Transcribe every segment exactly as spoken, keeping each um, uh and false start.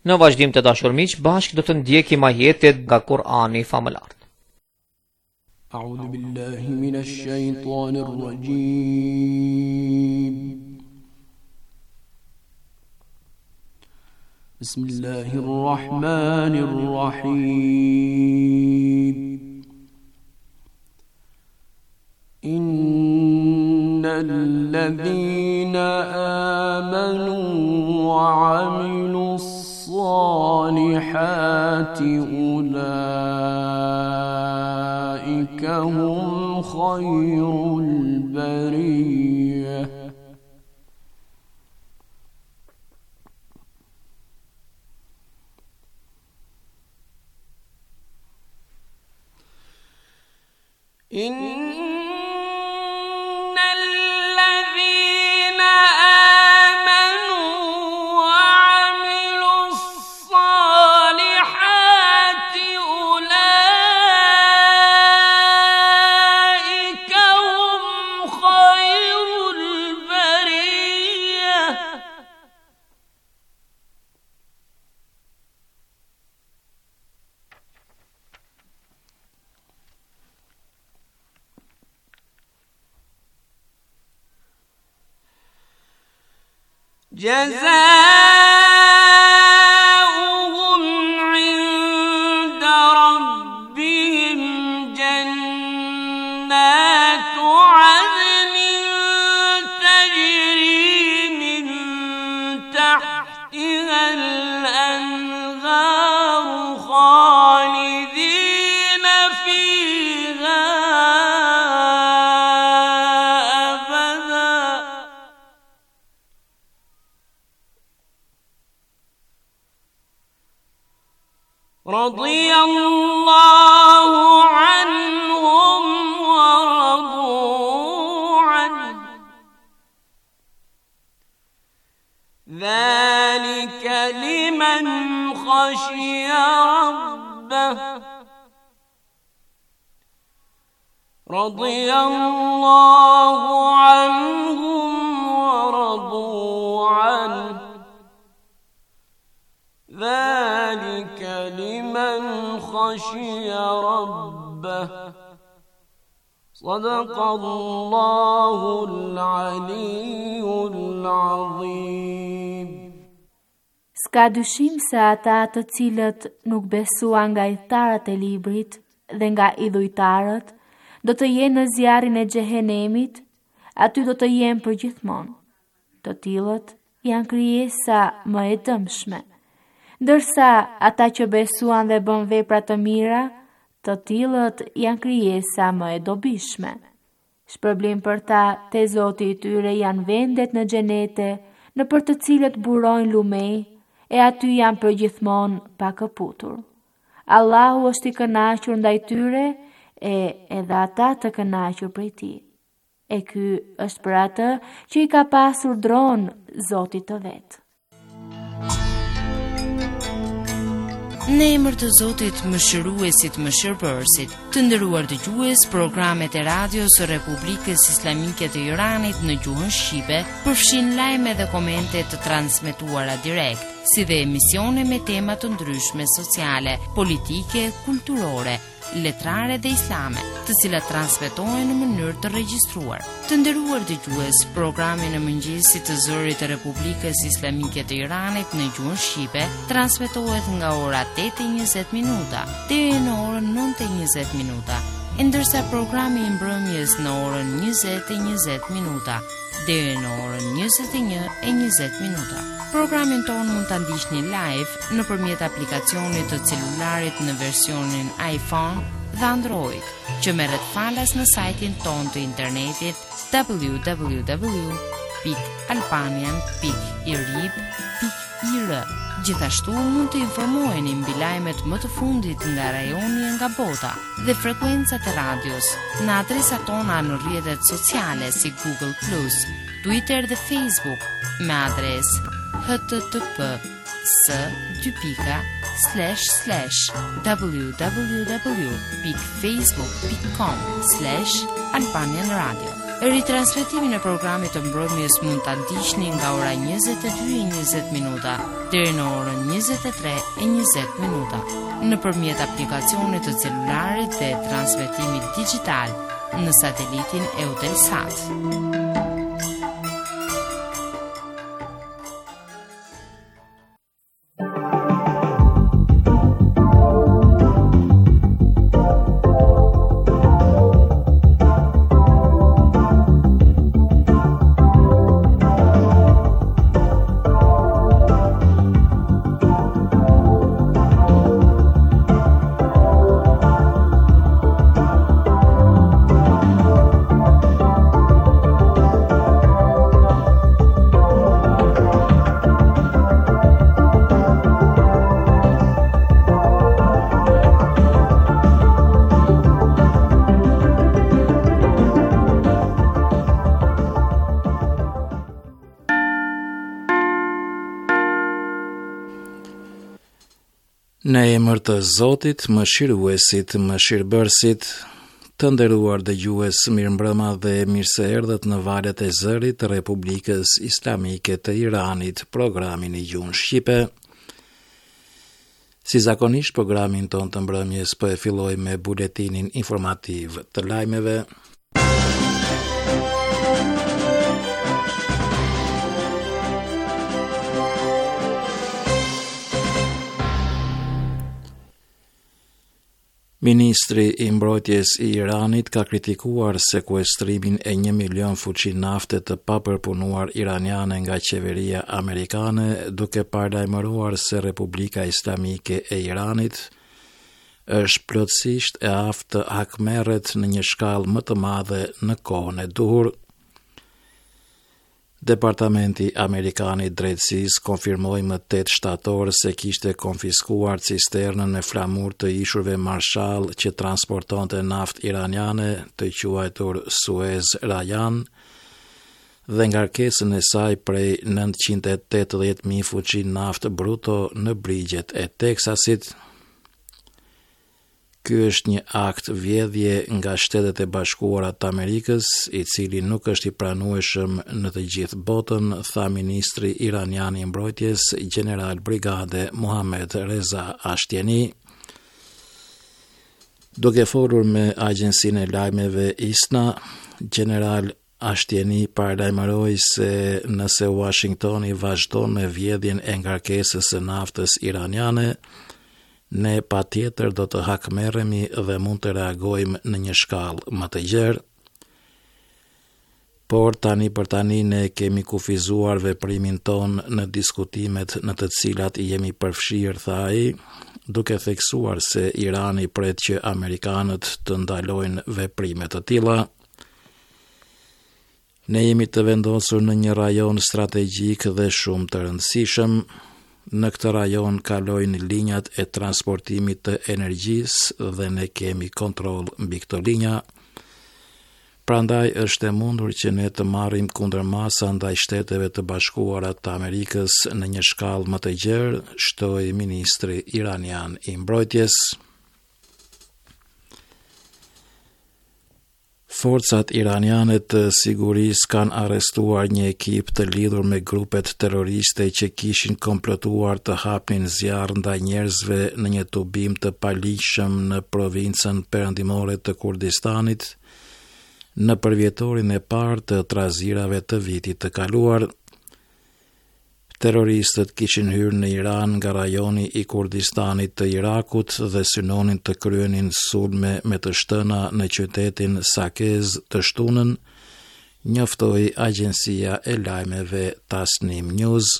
Në vazhdim të dashur miq, bashkë do të ndjekim ajetet nga Kur'ani famëlar. A'udhu billahi minash shaitanir rajim. Bismillahir rahmanir rahim. Innal ladhina amanu wa 'amilus الصالحات أولئك هم خير البرية إن جزاؤهم عند ربهم جنات عدن تجري من تحتها الأنهار خالدين فيها رضي الله عنهم ورضوا عنه ذلك لمن خشي ربه رضي الله عنهم ورضوا عنه ذلك لمن خشي ربه صدق الله العلي العظيم. Ska dyshim se ata të cilët nuk besuan nga idhëtarët e librit dhe nga idhujtarët do të jenë në zjarrin e xhehenemit, aty do të jenë përgjithmonë. Të tillët janë krijesa më e dëmshme. Ndërsa ata që besuan dhe bën vepra të mira, të tillët janë krijesa më e dobishme. Shpërblim për ta te Zoti i tyre janë vendet në xhenete, në për të cilët burojnë lumej, e aty janë përgjithmonë pa këputur. Allahu është i kënaqur ndaj tyre e edhe ata të kënaqur prej tij. E ky është për atë që i ka pasur dronë Zotit të vet. Në emër të Zotit mëshiruesit mëshirbërësit, të nderuar dëgjues, programet e radios së Republikës Islamike të Iranit në gjuhën shqipe përfshin lajme dhe komente të transmetuara direkt, si dhe emisione me tema të ndryshme sociale, politike, kulturore, letrare dhe islame, të cilat transmetohen në mënyrë të regjistruar. Të nderuar dëgjues, programi në mëngjesit të zërit të Republikës Islamike të Iranit në gjuhën shqipe transmetohet nga ora tetë e njëzet minuta deri në orën nëntë e njëzet minuta, ndërsa programi i mbrëmjes në orën njëzet e njëzet minuta deri në orën njëzet e një e njëzet minuta. Programin tonë mund të ndiqni live nëpërmjet aplikacionit të celularit në versionin iPhone dhe Android, që merret falas në sajtin tonë të internetit w w w pikë albanian pikë irib pikë ir. Gjithashtu mund të informoheni mbi lajmet më të fundit nga rajoni e nga bota dhe frekuencat e radios në adresat tona në rrjetet sociale si Google plus, Twitter dhe Facebook me adresë h t t p s dy pika slash slash w w w pikë facebook pikë com slash albanian radio. Ritransmetimin e programit të mbrëmjes mund ta ndiqni nga ora njëzet e dy e njëzet minuta deri në orën njëzet e tre e njëzet minuta nëpërmjet aplikacionit të celularit dhe transmetimit digjital në satelitin Eutelsat. Në emër të Zotit, mëshiruesit, mëshirbërësit, të nderuar dëgjues, mirëmbrëma dhe mirë se erdhët në valët e zërit të Republikës Islamike të Iranit, programin i gjuhën shqipe. Si zakonisht, programin ton të mbrëmjes po e filloj me buletinin informativ të lajmeve. Ministri i mbrojtjes i Iranit ka kritikuar sekuestrimin e një milion fuqi nafte të papërpunuar iraniane nga qeveria amerikane, duke paralajmëruar se Republika Islamike e Iranit është plotësisht e aftë të hakmerret në një shkallë më të madhe në kohën e duhur. Departamenti Amerikan i Drejtësisë konfirmoi më tetë shtator se kishte konfiskuar cisternën e flamur të ishurve Marshall që transportonte naftë iraniane, të quajtur Suez Rajan, dhe ngarkesën e saj prej nëntëqind e tetëdhjetë mijë fuqi naftë bruto në brigjet e Teksasit. Ky është një akt vjedhje nga Shtetet e Bashkuara të Amerikës, i cili nuk është i pranueshëm në të gjithë botën, tha ministri iranian i mbrojtjes, General Brigade Mohammad Reza Ashtiani. Duke folur me agjensinë e lajmeve ISNA, General Ashtiani paralajmëroi se nëse Washingtoni vazhdon me vjedhjen e ngarkesës së naftës iraniane, ne pa tjetër do të hakmerremi dhe mund të reagojmë në një shkallë më të gjerë. Por tani për tani ne kemi kufizuar veprimin ton në diskutimet në të cilat jemi përfshirë, tha ai, duke theksuar se Irani pret që amerikanët të ndalojnë veprime të tilla. Ne jemi të vendosur në një rajon strategjik dhe shumë të rëndësishëm. Në këtë rajon kalojnë linjat e transportimit të energjisë dhe ne kemi kontroll mbi këto linja. Prandaj është e mundur që ne të marrim kundërmasa ndaj Shteteve të Bashkuara të Amerikës në një shkallë më të gjerë, shtoi ministri iranian i mbrojtjes. Forcat iraniane të sigurisë kanë arrestuar një ekip të lidhur me grupet terroriste që kishin komplotuar të hapnin zjarr ndaj njerëzve në një tubim të paligjshëm në provincën perëndimore të Kurdistanit, në përvjetorin e parë të trazirave të vitit të kaluar. Terroristët kishin hyrë në Iran nga rajoni i Kurdistanit të Irakut dhe synonin të kryenin sulme me të shtëna në qytetin Sakez të shtunën, njoftoi agjencia e lajmeve Tasnim News.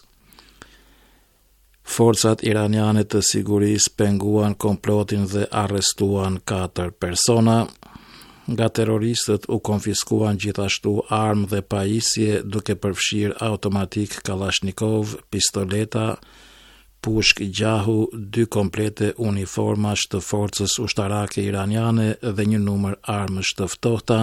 Forcat iraniane të sigurisë penguan komplotin dhe arrestuan katër persona. Nga terroristët u konfiskuan gjithashtu armë dhe pajisje, duke përfshirë automatik Kalashnikov, pistoleta, pushk gjahu, dy komplete uniformash të forcës ushtarake iraniane dhe një numër armësh të ftohta.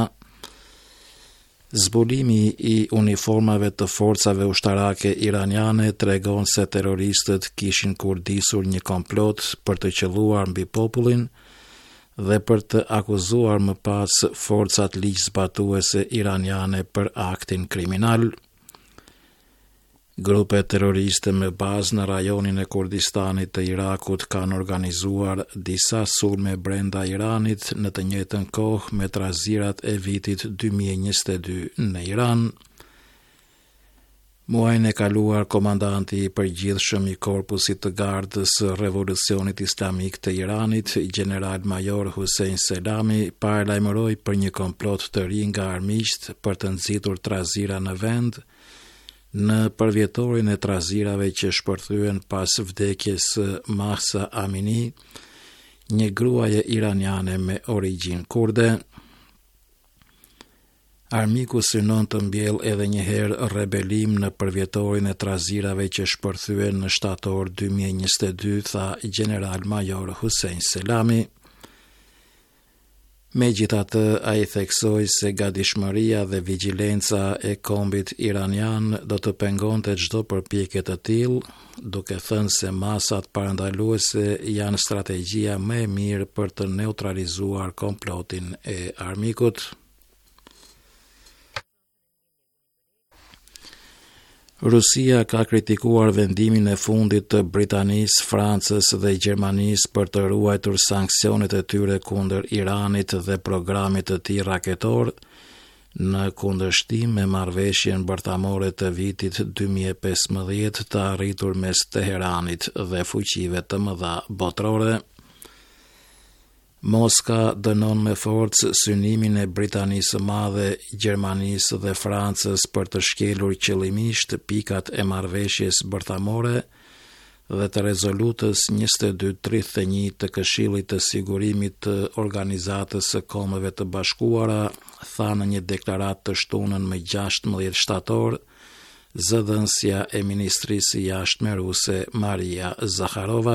Zbulimi i uniformave të forcave ushtarake iraniane tregon se terroristët kishin kurdisur një komplot për të qelluar mbi popullin, dhe për të akuzuar më pas forcat ligjzbatuese iraniane për aktin kriminal. Grupe terroriste me bazë në rajonin e Kurdistanit të Irakut kanë organizuar disa sulme brenda Iranit në të njëjtën kohë me trazirat e vitit dy mijë e njëzet e dy në Iran. Muajin e kaluar, komandanti i përgjithshëm i Korpusit të Gardës së Revolucionit Islamik të Iranit, General Major Hussein Selami, paralajmëroi për një komplot të ri nga armiqt për të nxitur trazira në vend, në përvjetorin e trazirave që shpërthyen pas vdekjes së Mahsa Amini, një gruaje iraniane me origjinë kurde. Armiku synon të mbjell edhe një herë rebelim në përvjetorin e trazirave që shpërthyen në shtator dy mijë e njëzet e dy, tha General Major Hussein Selami. Megjithatë, ai theksoi se gatishmëria dhe vigjilenca e kombit iranian do të pengonte çdo përpjekje të tillë, duke thënë se masat parandaluese janë strategjia më e mirë për të neutralizuar komplotin e armikut. Rusia ka kritikuar vendimin e fundit të Britanisë, Francës dhe Gjermanisë për të ruajtur sanksionet e tyre kundër Iranit dhe programit të tij raketor, në kundërshtim me marrëveshjen bërthamore të vitit dy mijë e pesëmbëdhjetë të arritur mes Teheranit dhe fuqive të mëdha botërore. Moska dënon me forcë synimin e Britanisë së Madhe, Gjermanisë dhe Francës për të shkelur qëllimisht pikat e marrëveshjes bërthamore dhe të rezolutës njëzet e dy tridhjet e një të Këshillit të Sigurimit të Organizatës së Kombeve të Bashkuara, tha në një deklaratë të shtunën me gjashtëmbëdhjetë shtator, zëdhënësja e Ministrisë së Jashtme ruse Maria Zakharova.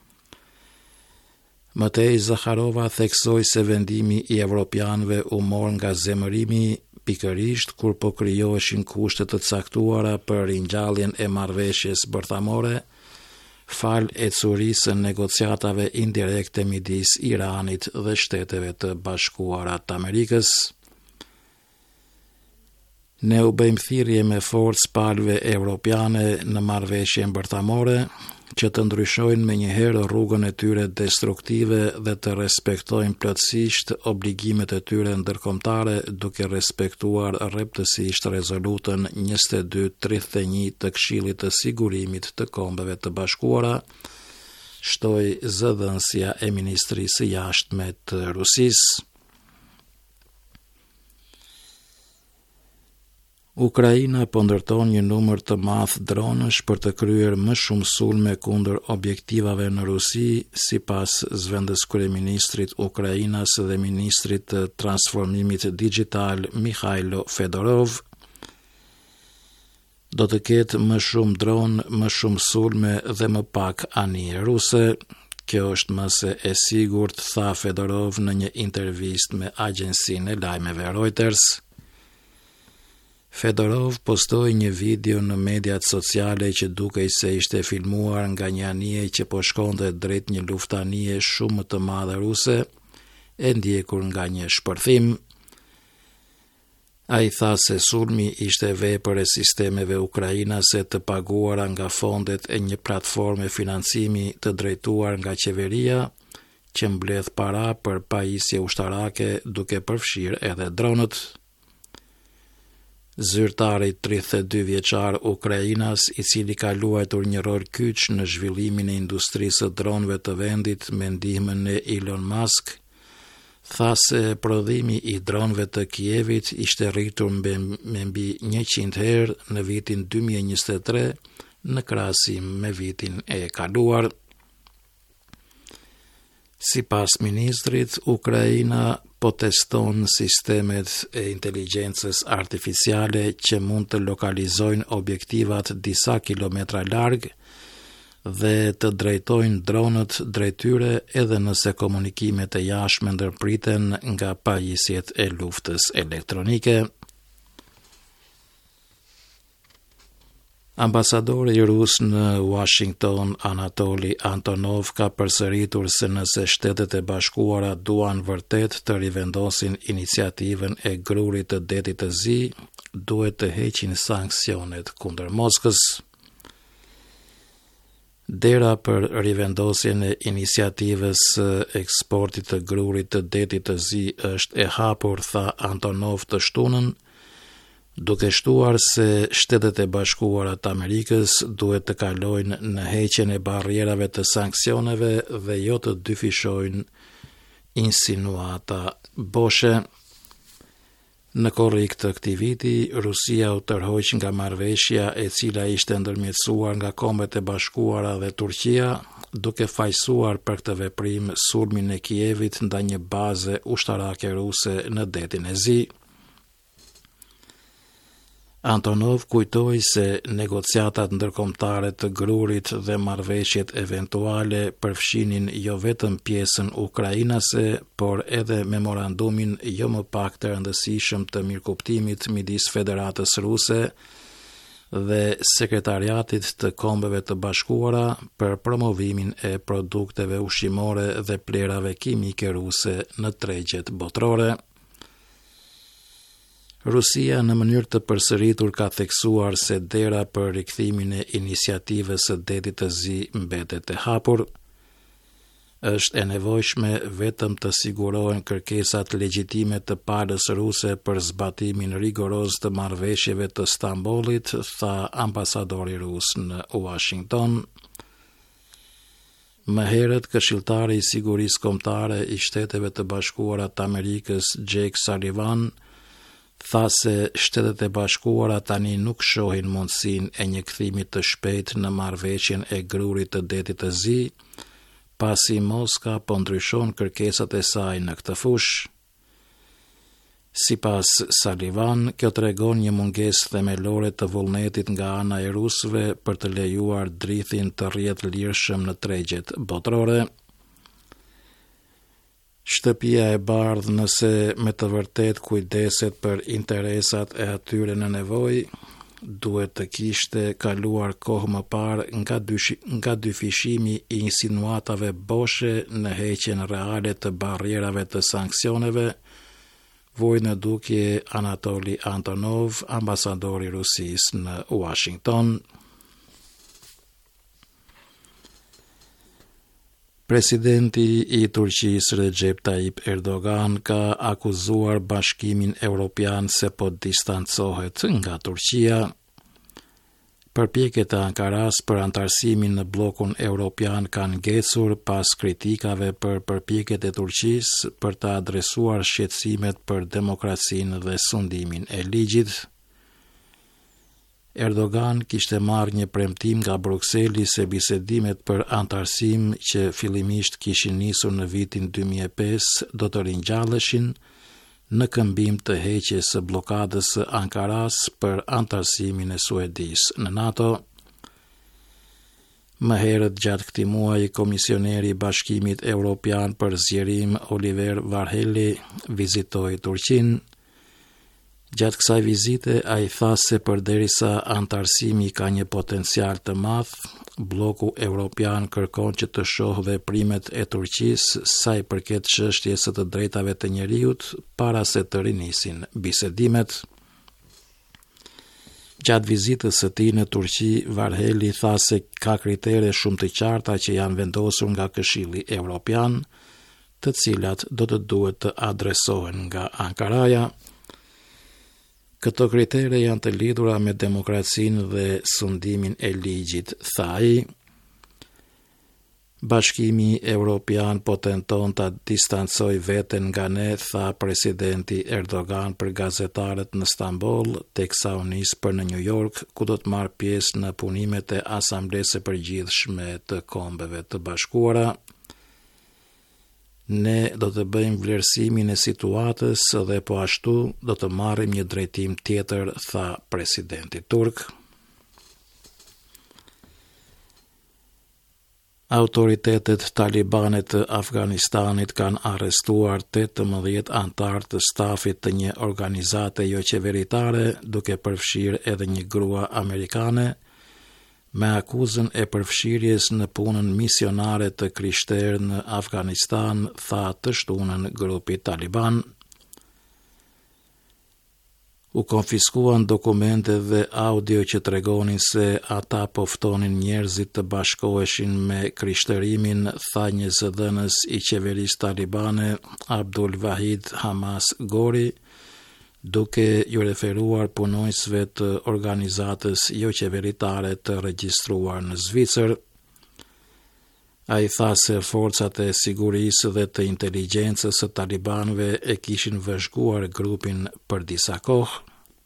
Mëtej Zakharova theksoi se vendimi i evropianëve u mor nga zemërimi pikërisht kur po krijoheshin kushte të caktuara për ringjalljen e marrëveshjes bërthamore, fal ecurisë së negociatave indirekte midis Iranit dhe Shteteve të Bashkuara të Amerikës. Ne u bëjmë thirrje me forcë palëve evropiane në marrëveshjen bërthamore, që të ndryshojnë me njëherë rrugën e tyre destruktive dhe të respektojnë plotësisht obligimet e tyre ndërkombëtare, duke respektuar rreptësisht rezolutën njëzet e dy tridhjet e një të Këshillit të Sigurimit të Kombeve të Bashkuara, shtoi zëdhënësja e Ministrisë së Jashtme të Rusisë. Ukraina po ndërton një numër të madh dronësh për të kryer më shumë sulme kundër objektivave në Rusi, sipas zëvendës kryeministrit Ukrainas dhe ministrit të transformimit digjital Mikhailo Fedorov. Do të ketë më shumë dronë, më shumë sulme dhe më pak anije ruse. Kjo është më se e sigurt, tha Fedorov në një intervistë me agjencinë e lajmeve Reuters. Fedorov postoi një video në mediat sociale që dukej se ishte filmuar nga një anije që po shkonte drejt një luftanie shumë të madhe ruse, e ndjekur nga një shpërthim. Ai tha se sulmi ishte vepër e sistemeve ukrainase të paguara nga fondet e një platforme financimi të drejtuar nga qeveria, që mbledh para për pajisje ushtarake, duke përfshirë edhe dronët. Zyrtari tridhjet e dy vjeçar Ukrainas, i cili ka luajtur një rol kyç në zhvillimin e industrisë së dronëve të vendit me ndihmën e Elon Musk, tha se prodhimi i dronëve të Kievit ishte rritur me mbi njëqind herë në vitin dy mijë e njëzet e tre në krahasim me vitin e kaluar. Sipas ministrit, Ukraina po teston sistemet e inteligjencës artificiale që mund të lokalizojnë objektivat disa kilometra larg dhe të drejtojnë dronët drejt tyre edhe nëse komunikimet e jashtme ndërpriten nga pajisjet e luftës elektronike. Ambasadori rus në Washington, Anatoli Antonov, ka përsëritur se nëse Shtetet e Bashkuara duan vërtet të rivendosin iniciativën e grurit të Detit të Zi, duhet të heqin sanksionet kundër Moskës. Dera për rivendosjen e iniciativës së eksportit të grurit të Detit të Zi është e hapur, tha Antonov të shtunën, duke shtuar se Shtetet e Bashkuara të Amerikës duhet të kalojnë në heqjen e barrierave të sanksioneve dhe jo të dyfishojnë insinuata boshe. Në korrik të këtij viti, Rusia u tërhoq nga marrëveshja e cila ishte ndërmjetësuar nga Kombet e Bashkuara dhe Turqia, duke fajsuar për këtë veprim sulmin e Kievit ndaj një baze ushtarake ruse në Detin e Zi. Antonov kujtoi se negociatat ndërkombëtare të grurit dhe marrëveshjet eventuale përfshinin jo vetëm pjesën ukrainase, por edhe memorandumin jo më pak të rëndësishëm të mirëkuptimit midis Federatës Ruse dhe Sekretariatit të Kombeve të Bashkuara për promovimin e produkteve ushqimore dhe plerave kimike ruse në tregjet botërore. Rusia në mënyrë të përsëritur ka theksuar se dera për rikthimin e iniciativës së Detit të Zi mbetet e hapur. Është e nevojshme vetëm të sigurohen kërkesat legjitime të palës ruse për zbatimin rigoroz të marrëveshjeve të Stambollit, tha ambasadori rus në Washington. Më herët, këshilltari i sigurisë kombëtare i Shteteve të Bashkuara të Amerikës, Jake Sullivan, tha se Shtetet e Bashkuara tani nuk shohin mundësinë e një kthimi të shpejtë në marrëveshjen e grurit të Detit të Zi, pasi Moska po ndryshon kërkesat e saj në këtë fushë. Sipas Sullivan, kjo tregon një mungesë themelore të vullnetit nga ana e rusëve për të lejuar drithin të rrjetë lirshëm në tregjet botërore. Shtëpia e Bardhë, nëse me të vërtet kujdeset për interesat e atyre në nevojë, duhet të kishte kaluar kohë më parë nga, dyshi, nga dyfishimi i insinuatave boshe në heqjen reale të barrierave të sanksioneve, voj në dukje Anatoli Antonov, ambasadori Rusisë në Washington. Presidenti i Turqisë Recep Tayyip Erdogan ka akuzuar Bashkimin Evropian se po distancohet nga Turqia. Përpjekjet e Ankaras për antarësimin në bllokun evropian kanë ngecur pas kritikave për përpjekjet e Turqisë për të adresuar shqetësimet për demokracinë dhe sundimin e ligjit. Erdogan kishte marrë një premtim nga Brukseli se bisedimet për antarësim që fillimisht kishin nisur në vitin dy mijë e pesë do të ringjalleshin në këmbim të heqjes së bllokadës së Ankaras për antarësimin e Suedisë në NATO. Më herët gjatë këtij muaji, komisioneri i Bashkimit Evropian për zgjerim Oliver Varhelyi vizitoi Turqinë. Gjatë kësaj vizite, a i tha se përderisa antarësimi ka një potencial të madh, bloku evropian kërkon që të shohë veprimet e Turqisë sa i përket çështjes së të drejtave të njeriut para se të rinisin bisedimet. Gjatë vizitës së tij në Turqi, Varhelyi tha se ka kritere shumë të qarta që janë vendosur nga Këshilli Evropian, të cilat do të duhet të adresohen nga Ankaraja. Këto kritere janë të lidhura me demokracinë dhe sundimin e ligjit, tha ai. Bashkimi Evropian po tenton ta distancojë veten nga ne, tha presidenti Erdogan për gazetarët në Stamboll, teksa u nis për në New York, ku do të marrë pjesë në punimet e Asamblesë së Përgjithshme të Kombeve të Bashkuara. Ne do të bëjmë vlerësimin e situatës dhe po ashtu do të marrim një drejtim tjetër, tha presidenti turk. Autoritetet talibane të Afganistanit kanë arrestuar tetëmbëdhjetë antar të stafit të një organizate jo qeveritare, duke përfshirë edhe një grua amerikane, me akuzën e përfshirjes në punën misionare të krishterë në Afganistan, tha të shtunën grupi Taliban. U konfiskuan dokumente dhe audio që tregonin se ata poftonin njerëzit të bashkoheshin me krishtërimin, tha një zëdhënës i qeverisë talibane Abdul Wahid Hamas Gori, duke ju referuar punojësve të organizatës jo qeveritare të regjistruar në Zvicër. Ai tha se forcat e sigurisë dhe të inteligjencës së talibanëve e kishin vëzhguar grupin për disa kohë.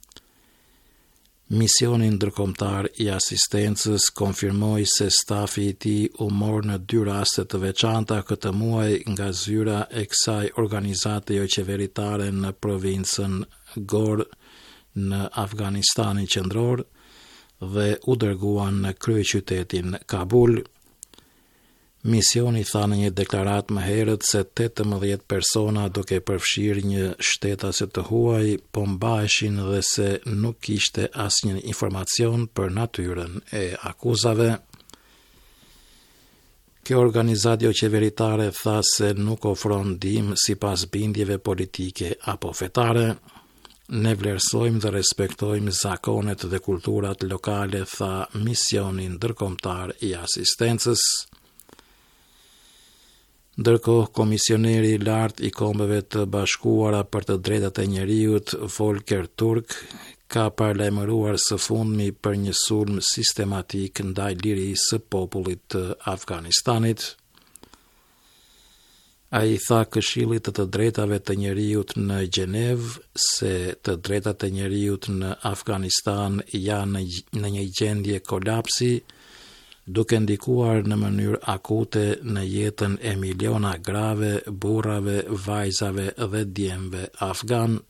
Misioni ndërkombëtar i asistencës konfirmoi se stafi i tij u mor në dy raste të veçanta këtë muaj nga zyra e kësaj organizate jo qeveritare në provincën Gor në Afganistanin qendror dhe u dërguan në kryeqytetin Kabul. Misioni tha në një deklarat më herët se tetëmbëdhjetë persona, duke përfshirë një shtetase të huaj, po mbaheshin dhe se nuk kishte asnjë informacion për natyrën e akuzave. Kjo organizatë jo qeveritare tha se nuk ofron ndihmë sipas bindjeve politike apo fetare. Ne vlerësojmë dhe respektojmë zakonet dhe kulturat lokale, tha misioni ndërkombëtar i asistencës. Ndërkohë, komisioneri i lartë i Kombeve të Bashkuara për të drejtat e njerëzit, Volker Turk, ka paralajmëruar së fundmi për një sulm sistematik ndaj lirisë së popullit të Afganistanit. Ai tha Këshillit të të drejtave të njerëzit në Gjenevë se të drejtat e njerëzit në Afganistan janë në një gjendje kolapsi, duke ndikuar në mënyrë akute në jetën e miliona grave, burrave, vajzave dhe djemve afgan.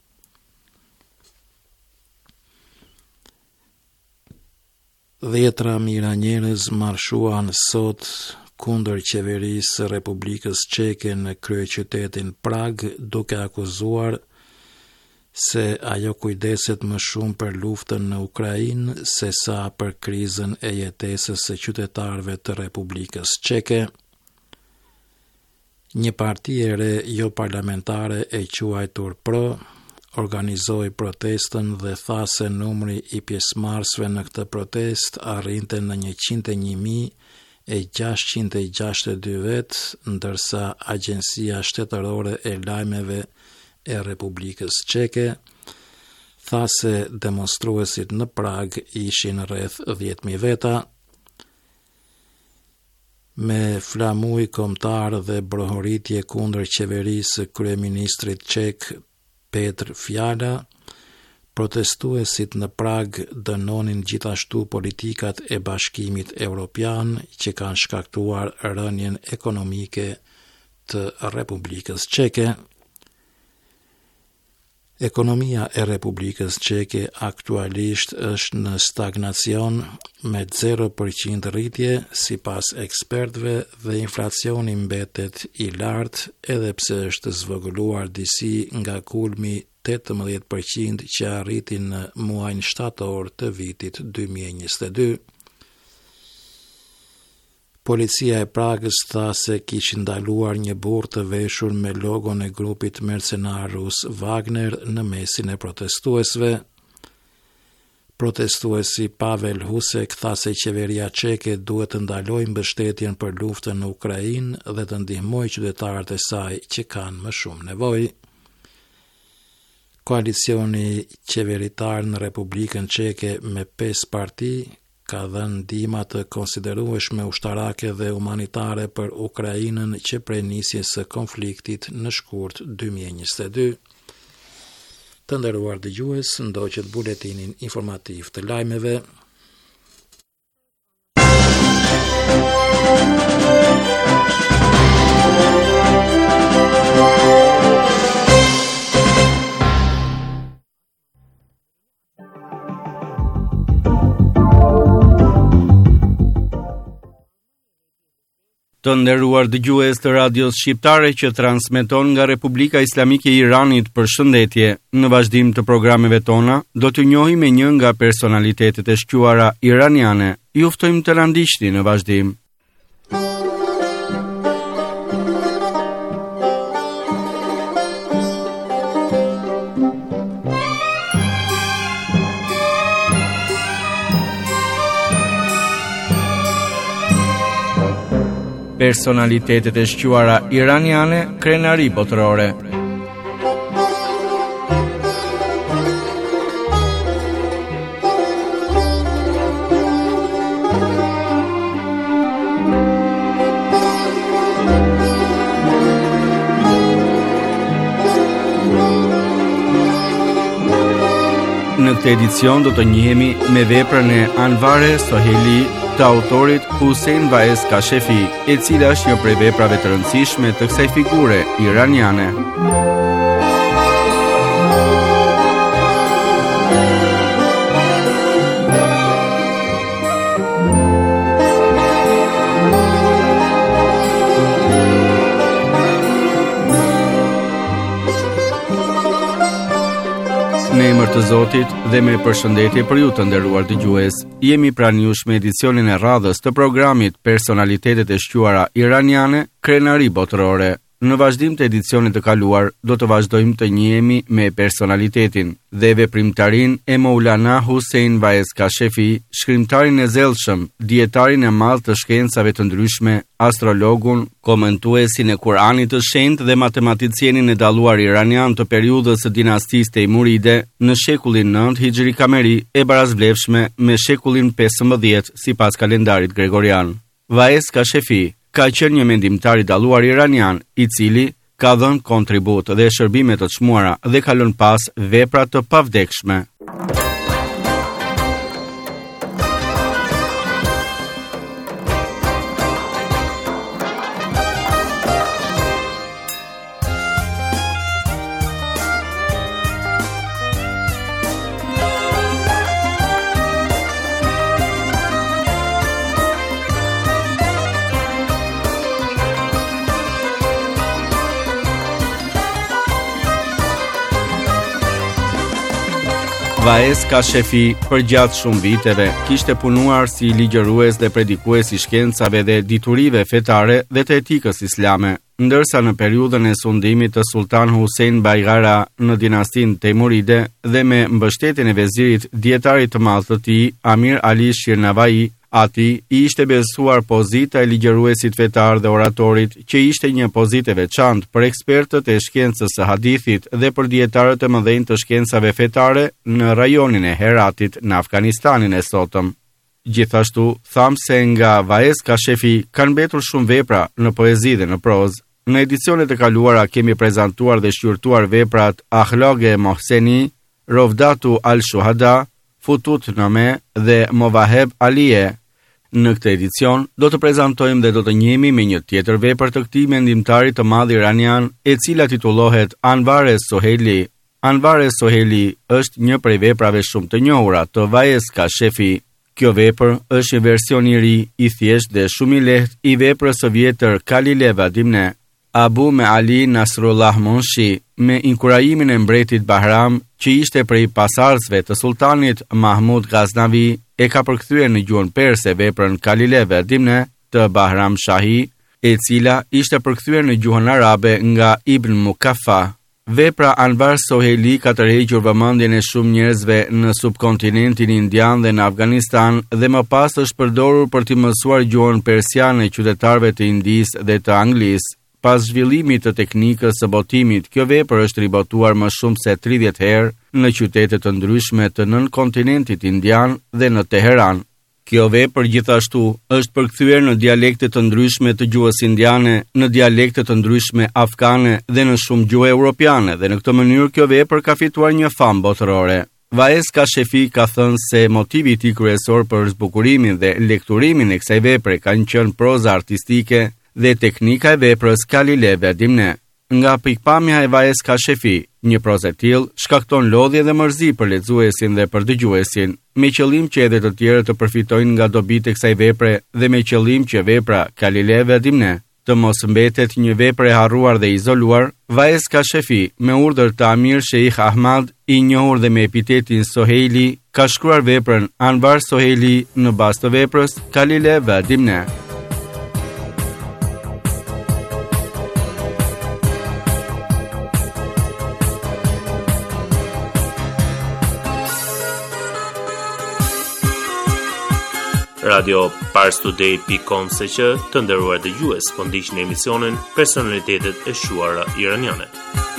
Dhjetra mijëra njerëz marshuan sot kundër qeverisë së Republikës Çeke në kryeqytetin Prag, duke akuzuar se ajo kujdeset më shumë për luftën në Ukrainë se sa për krizën e jetesës së qytetarëve të Republikës Çeke. Një parti e re jo parlamentare e quajtur Pro organizoi protestën dhe tha se numri i pjesëmarrësve në këtë protestë arrinte në njëqind e një mijë e gjashtëqind e gjashtëdhjetë e dy vet, ndërsa Agjencia Shtetërore e Lajmeve e Republikës Çeke tha se demonstruesit në Prag ishin rreth dhjetë mijë veta. Me flamuj kombëtar dhe brohoritje kundër qeverisë së kryeministrit çek Petr Fiala, protestuesit në Prag dënonin gjithashtu politikat e Bashkimit Evropian që kanë shkaktuar rënien ekonomike të Republikës Çeke. Ekonomia e Republikës Çeke aktualisht është në stagnacion me zero përqind rritje sipas ekspertëve dhe inflacioni mbetet i lartë edhe pse është zvogëluar disi nga kulmi tetëmbëdhjetë përqind që arriti në muajin shtator të vitit dy mijë e njëzet e dy. Policia e Pragës tha se kishin ndaluar një burr të veshur me logon e grupit mercenar rus Wagner në mesin e protestuesve. Protestuesi Pavel Husek tha se qeveria çeke duhet të ndalojë mbështetjen për luftën në Ukrainë dhe të ndihmojë qytetarët e saj që kanë më shumë nevojë. Koalicioni qeveritar në Republikën Çeke me pesë parti ka dhënë ndihma të konsiderueshme ushtarake dhe humanitare për Ukrainën që prej nisjes së konfliktit në shkurt dy mijë e njëzet e dy. Të nderuar dëgjues, ndoqët buletinin informativ të lajmeve. Të nderuar dëgjues të radios shqiptare që transmeton nga Republika Islamike e Iranit, përshëndetje. Në vazhdim të programeve tona, do t'ju njohim me një nga personalitetet e shquara iraniane. Ju ftojmë të na ndiqni në vazhdim. Personalitetet e shquara iraniane, krenari botërore. Në këtë edicion do të njihemi me veprën e Anware Sohaili, të autorit Hussein Vaez Kashefi, e cila është një prej veprave të rëndësishme të kësaj figure iraniane. Në emër të Zotit dhe me përshëndetje për ju të nderuar dëgjues, jemi pranë jush me edicionin e radhës të programit Personalitetet e shquara iraniane, krenari botërore. Në vazhdim të edicionit të kaluar, do të vazhdojmë të njihemi me personalitetin dhe veprimtarin e Maulana Hussein Vaez Kashefi, shkrimtarin e zellshëm, dietarin e madh të shkencave të ndryshme, astrologun, komentuesin e Kuranit të shenjtë dhe matematicienin e dalluar iranian të periudhës së dinastisë Teimuride në shekullin nëntë Hijri Kameri, e barazvlefshme me shekullin pesëmbëdhjetë sipas kalendarit gregorian. Vaez Kashefi ka qenë një mendimtar i dalluar iranian, i cili ka dhënë kontribut dhe shërbime të çmuara dhe ka lënë pas vepra të pavdekshme. Vaez Kashefi, për gjatë shumë viteve, kishte punuar si ligjërues dhe predikues i shkencave dhe diturive fetare dhe të etikës islame, ndërsa në periudhën e sundimit të Sultan Hussein Baigara në dinastin Teimuride dhe me mbështetjen e vezirit dietarit të madh të tij, Amir Ali Shirnavai, ati i ishte besuar pozita e ligjëruesit fetar dhe oratorit, që ishte një pozitë e veçantë për ekspertët e shkencës së hadithit dhe për dietarët e mëdhenj të shkencave fetare në rajonin e Heratit në Afganistanin e sotëm. Gjithashtu, tham se nga Vaez Kashefi kanë mbetur shumë vepra në poezi dhe në prozë. Në edicionet e kaluara kemi prezantuar dhe shqyrtuar veprat Akhlaq-e Mohseni, Rovdatu al-Shuhada, Futut Name dhe Movaheb Aliye. Në këtë edicion do të prezantojmë dhe do të njihemi me një tjetër vepër të këtij mendimtari të madh iranian, e cila titullohet Anware Sohaili. Anware Sohaili është një prej veprave shumë të njohura të Vaez Kashefi. Kjo vepër është një version i ri, i thjeshtë dhe shumë i lehtë i veprës së vjetër Kalile Vadimne. Abu me Ali Nasrullah Munshi, me inkurajimin e mbretit Bahram, që ishte prej pasardhësve të sultanit Mahmud Ghaznavi, e ka përkthyer në gjuhën perse veprën Kalile Vadimne të Bahram Shahi, e cila ishte përkthyer në gjuhën arabe nga Ibn Mukaffa. Vepra Anware Sohaili ka tërhequr vëmendjen e shumë njerëzve në subkontinentin indian dhe në Afganistan, dhe më pas është përdorur për të mësuar gjuhën persiane qytetarëve të Indisë dhe të Anglisë. Pas zhvillimit të teknikës së botimit, kjo vepër është ribotuar më shumë se tridhjetë herë në qytete të ndryshme të nën kontinentit indian dhe në Teheran. Kjo vepër gjithashtu është përkthyer në dialekte të ndryshme të gjuhës indiane, në dialekte të ndryshme afgane dhe në shumë gjuhë europiane, dhe në këtë mënyrë kjo vepër ka fituar një famë botërore. Vaez Kashefi ka thënë se motivi i tij kryesor për zbukurimin dhe lekturimin e kësaj vepre kanë qenë proza artistike dhe teknika e veprës Kalile Vadimne. nga pikpamja e Vajes Kashefi. Një prozë e tillë shkakton lodhje dhe mërzi për lexuesin dhe për dëgjuesin, me qëllim që edhe të tjerë të përfitojnë nga dobitë e kësaj vepre dhe me qëllim që vepra Kalile Vadimne të mos mbetet një vepër e harruar dhe izoluar. Vajes Kashefi, me urdhër të Amir Sheikh Ahmad, i njohur dhe me epitetin Soheili, ka shkruar veprën Anvar Soheili në bazë të veprës Kalile Vadimne. Radio parstoday dot com se që të nderuar dëgjues, po ndiqni emisionin Personalitetet e shuara iraniane.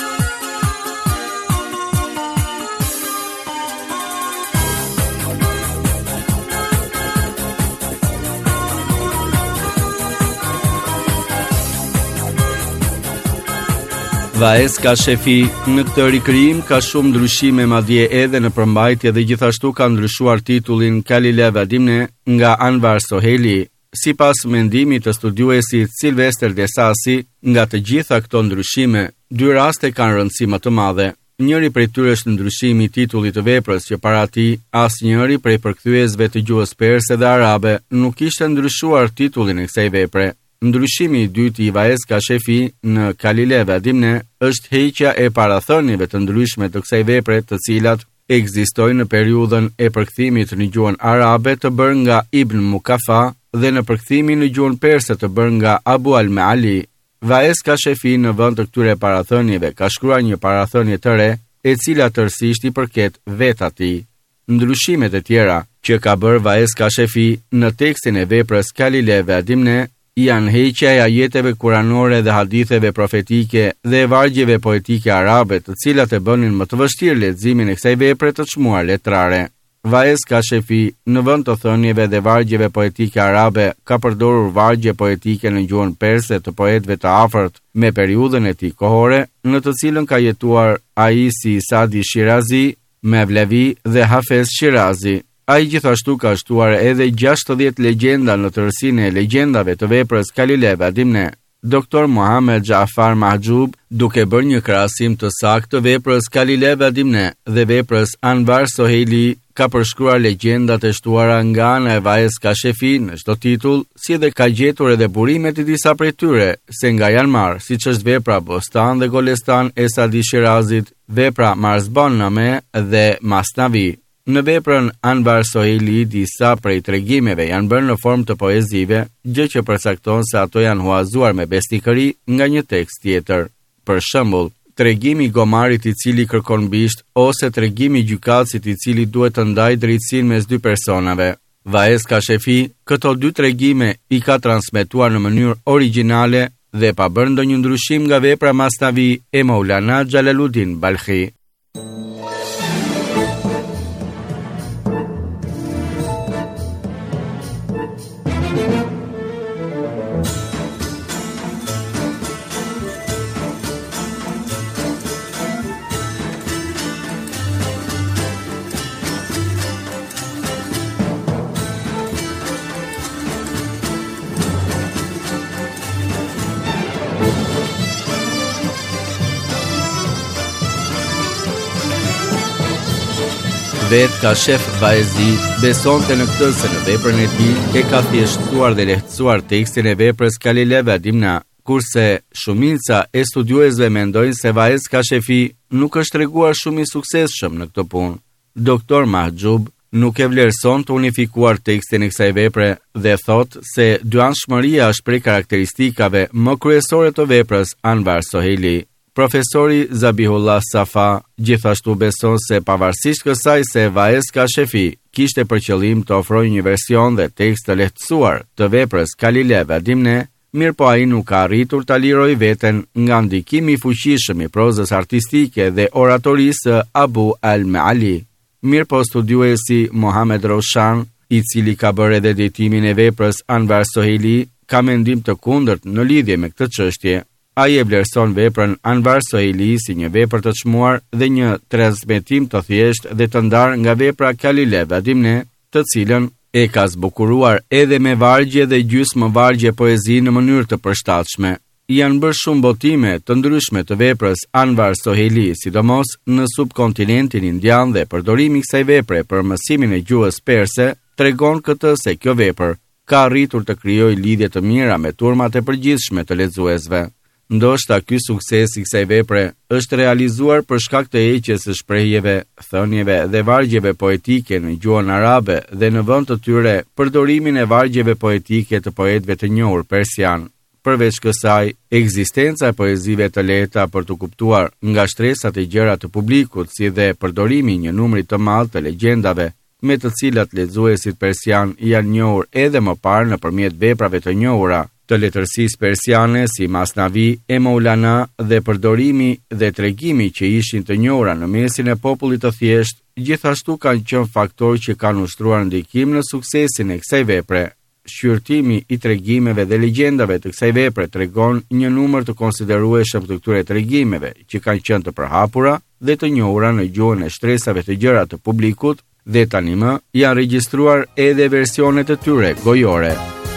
Vajes Kashefi në këtë rikrijim ka shumë ndryshime, madje edhe në përmbajtje, dhe gjithashtu ka ndryshuar titullin Kalile Vadimne nga Anvar Soheili. Sipas mendimit të studiuesit Silvester Desasi, nga të gjitha këto ndryshime, dy raste kanë rëndësi më të madhe. Njëri prej tyre është ndryshimi i titullit të veprës, që para tij asnjëri prej përkthyesve të gjuhës perse dhe arabe nuk kishte ndryshuar titullin e kësaj vepre. Ndryshimi i dytë i Vajes Kashefi në Kalile Vadimne është heqja e parathënieve të ndryshme të kësaj vepre, të cilat ekzistojnë në periudhën e përkthimit në gjuhën arabe të bërë nga Ibn Mukafa dhe në përkthimin në gjuhën perse të bërë nga Abu al-Ma'ali. Vajes Kashefi në vend të këtyre parathënieve ka shkruar një parathënie të re, e cila tërësisht i përket vetë atij. Ndryshimet e tjera që ka bërë Vajes Kashefi në tekstin e veprës Kalile Vadimne janë heqja e ajeteve kuranore dhe haditheve profetike dhe e vargjeve poetike arabe, të cilat e bënin më të vështirë leximin e kësaj vepre të çmuar letrare. Vajes Kashefi në vend të thënieve dhe vargjeve poetike arabe ka përdorur vargje poetike në gjuhën perse të poetëve të afërt me periudhën e tij kohore, në të cilën ka jetuar ai si Sadi Shirazi, Mevlevi dhe Hafez Shirazi. Ai gjithashtu ka shtuar edhe gjashtëdhjetë legjenda në tërësinë e legjendave të veprës Kalile Vadimne. Doktor Muhammed Jafar Mahjub, duke bërë një krahasim të saktë të veprës Kalile Vadimne dhe veprës Anvar Soheili, ka përshkruar legjendat e shtuara nga ana e Vajes Kashefi në çdo titull, si dhe ka gjetur edhe burimet e disa prej tyre, se nga janë marrë, siç është vepra Bostan dhe Golestan e Sadi Shirazit, vepra Marzbanname dhe Masnavi. Në veprën Anvar Soheili, disa prej tregimeve janë bërë në formë të poezive, gjë që përcakton se ato janë huazuar me besnikëri nga një tekst tjetër. Për shembull, tregimi i gomarit i cili kërkon bisht, ose tregimi i gjykatësit i cili duhet të ndajë drejtësinë mes dy personave. Vajes Kashefi këto dy tregime i ka transmetuar në mënyrë origjinale dhe pa bërë ndonjë ndryshim nga vepra Masnavi e Maulana Jalaluddin Balkhi. Vetë Kashef Vajzi besonte në këtë se në veprën e tij e ka thjeshtuar dhe lehtësuar tekstin e veprës Kalile Vadimne, kurse shumica e studiuesve mendojnë se Vajes Kashefi nuk është treguar shumë i suksesshëm në këtë punë. Doktor Mahjub nuk e vlerëson të unifikuar tekstin e kësaj vepre dhe thotë se dyanshmëria është prej karakteristikave më kryesore të veprës Anvar Soheili. Profesori Zabihullah Safa gjithashtu beson se pavarësisht kësaj se Vajes Kashefi kishte për qëllim të ofrojë një version dhe tekst të lehtësuar të veprës Kalile Vadimne, mirë po ai nuk ka arritur ta lirojë veten nga ndikimi i fuqishëm i prozës artistike dhe oratorisë Abu al-Ma'ali. Mirë po studiuesi Mohamed Roshan, i cili ka bërë edhe editimin e veprës Anvar Soheili, ka mendim të kundërt në lidhje me këtë çështje. Ai e vlerëson veprën Anvar Soheili si një vepër të çmuar dhe një transmetim të thjeshtë dhe të ndarë nga vepra Kalile Vadimne, të cilën e ka zbukuruar edhe me vargje dhe gjysmë vargje poezi në mënyrë të përshtatshme. janë bërë shumë botime të ndryshme të veprës Anwar Sohaili, sidomos në subkontinentin indian, dhe përdorimi i kësaj vepre për mësimin e gjuhës perse tregon këtë se kjo vepër ka arritur të krijojë lidhje të mira me turmat e përgjithshme të lexuesve. Ndoshta ky sukses i kësaj vepre është realizuar për shkak të heqjes së shprehjeve, thënieve dhe vargjeve poetike në gjuhën arabe dhe në vend të tyre përdorimin e vargjeve poetike të poetëve të njohur persian. Përveç kësaj, ekzistenca e poezive të lehta për të kuptuar nga shtresat e gjëra të publikut, si dhe përdorimi një numri të madh të legjendave me të cilat lexuesit persian janë njohur edhe më parë nëpërmjet veprave të njohura të letërsisë persiane si Masnavi e Maulana, dhe përdorimi dhe tregimi që ishin të njohura në mesin e popullit të thjesht, gjithashtu kanë qenë faktor që kanë ushtruar ndikim në suksesin e kësaj vepre. Shqyrtimi i tregimeve dhe legjendave të kësaj vepre tregon një numër të konsiderueshëm të këtyre tregimeve që kanë qenë të përhapura dhe të njohura në gjuhën e shtresave të gjëra të publikut, dhe tani më janë regjistruar edhe versionet e tyre gojore.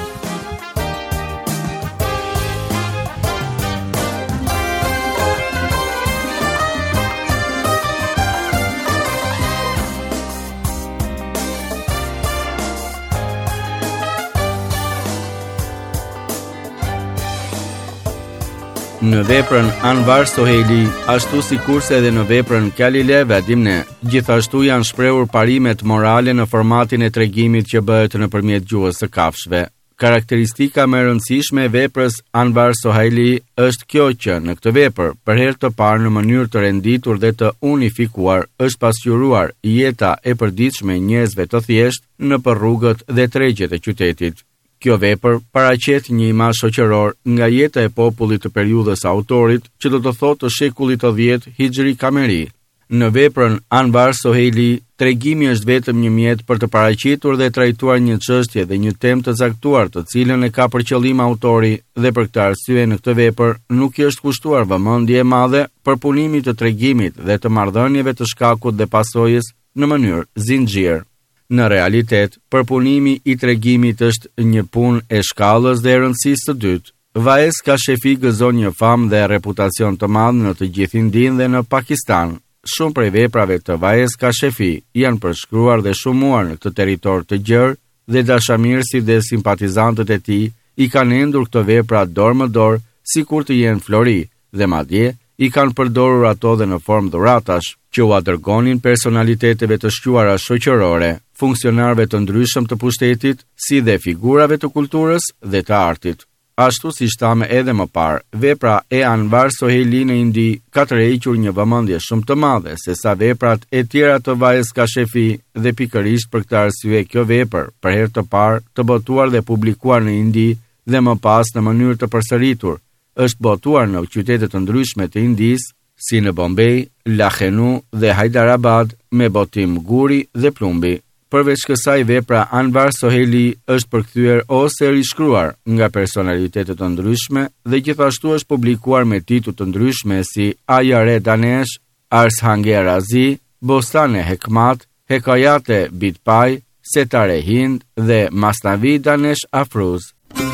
Në veprën Anwar Sohaili, ashtu si kurse edhe në veprën Kalile Vadimne, gjithashtu janë shprehur parimet morale në formatin e tregimit që bëhet nëpërmjet gjuhës së kafshëve. Karakteristika më e rëndësishme e veprës Anwar Sohaili është kjo që në këtë vepër, për herë të parë në mënyrë të renditur dhe të unifikuar, është pasqyruar jeta e përditshme e njerëzve të thjeshtë nëpër rrugët dhe tregjet e qytetit. Kjo vepër paraqet një imazh shoqëror nga jeta e popullit të periudhës autorit, që do të thotë të shekullit të dhjetë Hijri Kameri. Në veprën Anwar Sohaili, tregimi është vetëm një mjet për të paraqitur dhe trajtuar një çështje dhe një temë të caktuar, të cilën e ka për qëllim autori, dhe për këtë arsye në këtë vepër nuk i është kushtuar vëmendje e madhe për punimin e tregimit dhe të marrëdhënieve të shkakut dhe pasojës në mënyrë zinxhir. Në realitet, përpunimi i tregimit është një punë e shkallës dhe e rëndësisë së dytë. Vaez Kashefi gëzon një famë dhe reputacion të madh në të gjithë Indinë dhe në Pakistan. Shumë prej veprave të Vaez Kashefi janë përshkruar dhe shumuar në këtë territor të gjerë, dhe dashamirësit dhe simpatizantët e tij i kanë endur këto vepra dorë më dorë, sikur të jenë flori, dhe madje i kanë përdorur ato dhe në formë dhuratash, që u dërgonin personaliteteve të shquara shoqërore, funksionarëve të ndryshëm të pushtetit, si dhe figurave të kulturës dhe të artit. Ashtu si shtame edhe më parë, vepra e Anwar Sohaili në Indi ka tërhequr një vëmendje shumë të madhe se sa veprat e tjera të Vaez Kashefi, dhe pikërisht për këtë arsye kjo vepër, për herë të parë të botuar dhe publikuar në Indi dhe më pas në mënyrë të përsëritur, është botuar në qytete të ndryshme të Indisë, si në Bombay, Lakhenu dhe Hyderabad, me botim guri dhe plumbi. Përveç kësaj, vepra Anwar Sohaili është përkthyer ose rishkruar nga personalitete të ndryshme dhe gjithashtu është publikuar me titull të ndryshme si Ayare Danesh, Arshange Razi, Bostane Hekmat, Hekayate Bitpai, Setare Hind dhe Masnavi Danesh Afruz.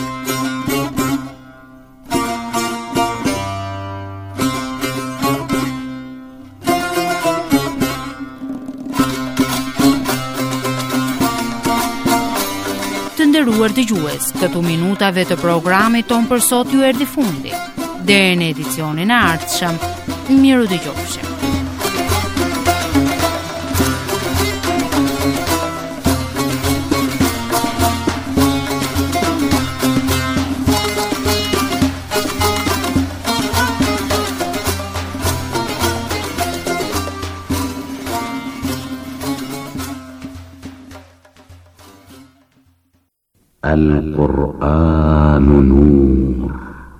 Nderuar dëgjues, këtu minutave të programit ton për sot ju erdhi fundi. Deri në edicionin e ardhshëm, miru dëgjofshim. القرآن نور